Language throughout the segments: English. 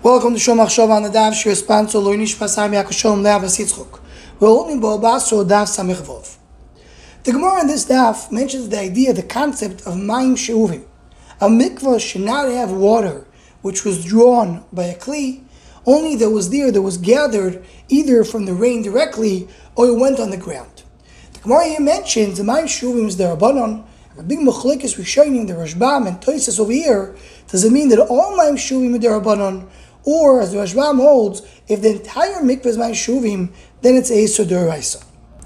Welcome to Shomach Shov on the Daf Shir sponsor Loinish Pasam Yakashom Leavas Yitzchok. We're holding Boabaso Daf Samich Vov. The Gemara in this Daf mentions the idea, the concept of Mayim She'uvim. A mikvah should not have water which was drawn by a kli, only that was gathered either from the rain directly or it went on the ground. The Gemara here mentions the Mayim She'uvim is the Rabbanon. A big machlekes Rishonim, the Rashbam and Tosfos over here. Does it mean that all Mayim She'uvim are the Rabbanon? Or, as the Rashbam holds, if the entire mikvah is Mayim She'uvim, then it's Eisur D'Oraisa.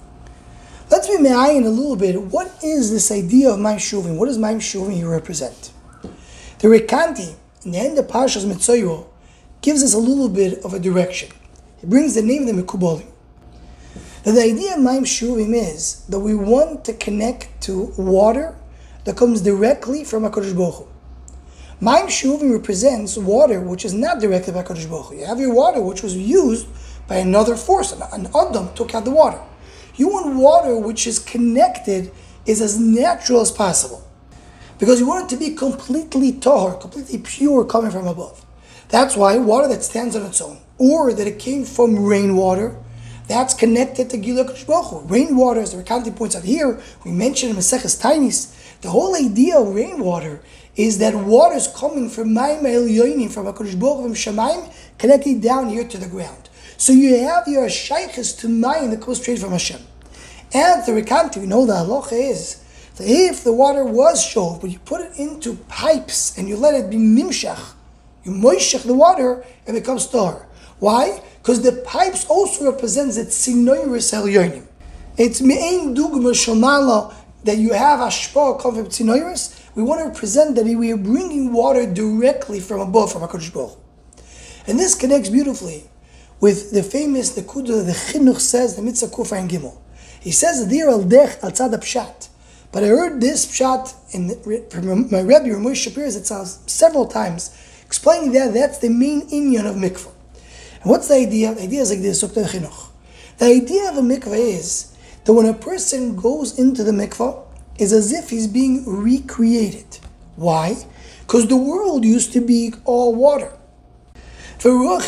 Let's be me'ayin a little bit. What is this idea of Mayim She'uvim? What does Mayim She'uvim here represent? The Rekanti, in the end of Parshas Mitzoyo, gives us a little bit of a direction. He brings the name of the Mekubalim. Now, the idea of Mayim She'uvim is that we want to connect to water that comes directly from HaKadosh Baruch Hu. Mayim She'uvim represents water which is not directly by HaKadosh Baruch Hu. You have your water which was used by another force. An Adam took out the water. You want water which is connected, is as natural as possible. Because you want it to be completely tahor, completely pure, coming from above. That's why water that stands on its own, or that it came from rainwater, that's connected to Gilui HaKadosh Baruch Hu. Rainwater, as the Rekanti points out here, we mentioned in Maseches Tainis, the whole idea of rainwater is that water is coming from Mayim Elyonim, from HaKadosh Baruch Hu, from Shamayim, connecting down here to the ground. So you have your shaykhs to Mayim that goes straight from Hashem. And the Rekanti, we know the halacha is that if the water was shov, but you put it into pipes and you let it be nimshach, you moishach the water, it becomes tahor. Why? Because the pipes also represents that tzinoiris elyonim. It's me'ein dugma shomala that you have ashpah come from tzinoiris. We want to represent that we are bringing water directly from above, from HaKadosh Baruch Hu. And this connects beautifully with the famous Nekuda, the Chinuch says, the Mitzvah Kuf and Gimel. He says, "Dir al dech al tzad pshat." But I heard this pshat from my Rebbe, Ramosh Shapir, it sounds several times, explaining that that's the main inyan of mikvah. And what's the idea? The idea is like this, Dr. Chinuch. The idea of a mikvah is that when a person goes into the mikvah, is as if he's being recreated. Why? Because the world used to be all water. The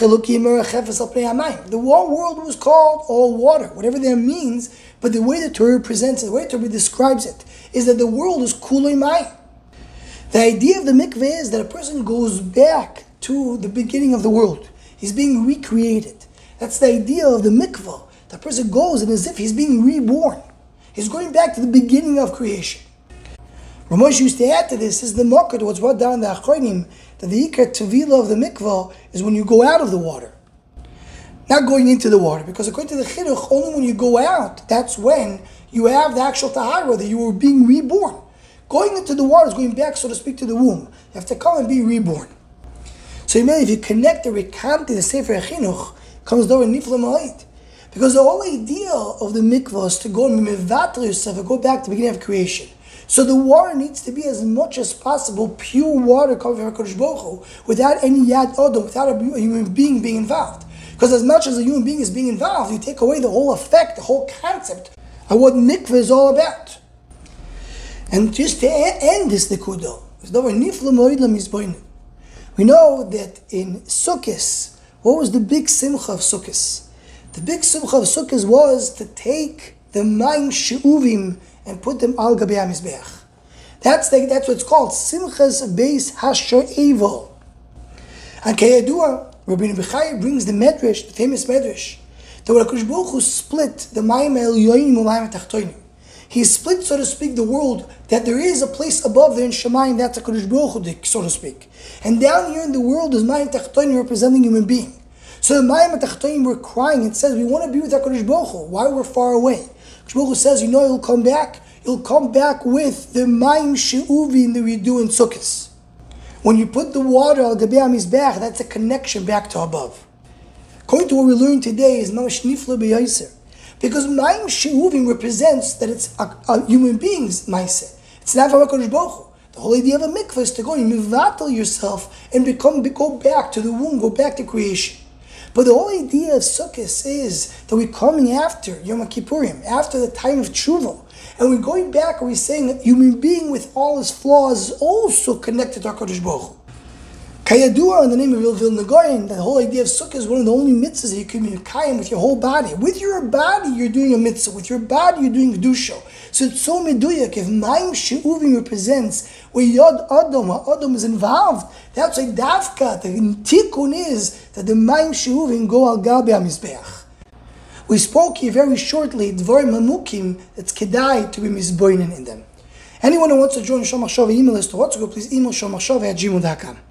whole world was called all water, whatever that means, but the way the Torah presents it, the way the Torah describes it, is that the world is kulei mayim. The idea of the mikveh is that a person goes back to the beginning of the world. He's being recreated. That's the idea of the mikveh. The person goes and as if he's being reborn. He's going back to the beginning of creation. Ramosh used to add to this, is the mocker, what's brought down in the Achronim, that the ikar tevila of the mikvah is when you go out of the water. Not going into the water, because according to the chinuch, only when you go out, that's when you have the actual tahara, that you were being reborn. Going into the water is going back, so to speak, to the womb. You have to come and be reborn. So if you connect the Rekanti, the Sefer Chinuch, comes down in Nifla Ma'it. Because the whole idea of the mikvah is to go and mevatel yourself and go back to the beginning of creation. So the water needs to be as much as possible pure water coming from HaKadosh Baruch Hu, without any yad odom, without a human being being involved. Because as much as a human being is being involved, you take away the whole effect, the whole concept of what mikvah is all about. And just to end this nekudah, we know that in Sukkot, what was the big simcha of Sukkot? The big simcha of Sukkot was to take the Mayim She'uvim and put them al gabei HaMizbeach. That's what it's called, Simchas Beis HaSho'evel. And Kayadua, Rabbi Bechai brings the Medrash, the famous Medrash, that when HaKadosh Baruch Hu split the Mayim Elyonim and Mayim Tachtonim, he split, so to speak, the world, that there is a place above there in Shemayim, that's HaKadosh Baruch Hu, so to speak. And down here in the world is Mayim Tachtonim representing human being. So the Mayim Tachtonim were crying, it says, we want to be with HaKadosh Baruch Hu. Why we're far away? HaKadosh Baruch Hu says, you'll come back. You'll come back with the Mayim She'uvim that we do in Sukkot. When you put the water al gabei HaMizbeach, that's a connection back to above. According to what we learned today is Mamash Nifla B'Yaiser. Because Mayim She'uvim represents that it's a human being's Maaseh. It's not from HaKadosh Baruch Hu. The whole idea of a mikvah is to go and mevatel yourself and go back to the womb, go back to creation. But the whole idea of Sukkot is that we're coming after Yom Kippurim, after the time of Tshuva. And we're going back and we're saying that human being with all his flaws is also connected to HaKadosh Baruch Hu. Kayadua, in the name of Vilna Gaon, the whole idea of sukkah is one of the only mitzvahs that you can be mekayim with your whole body. With your body, you're doing a mitzvah. With your body, you're doing kedusha. So it's so meduyak. If Mayim She'uvim represents where Yod Adam is involved, that's why Davka, the tikkun is that the Mayim She'uvim go al gabi HaMizbeach. We spoke here very shortly, Dvarim Hamukim, that's kedai to be mizboinen in them. Anyone who wants to join Shomachshava email list or WhatsApp, please email shomachshava@gmail.com.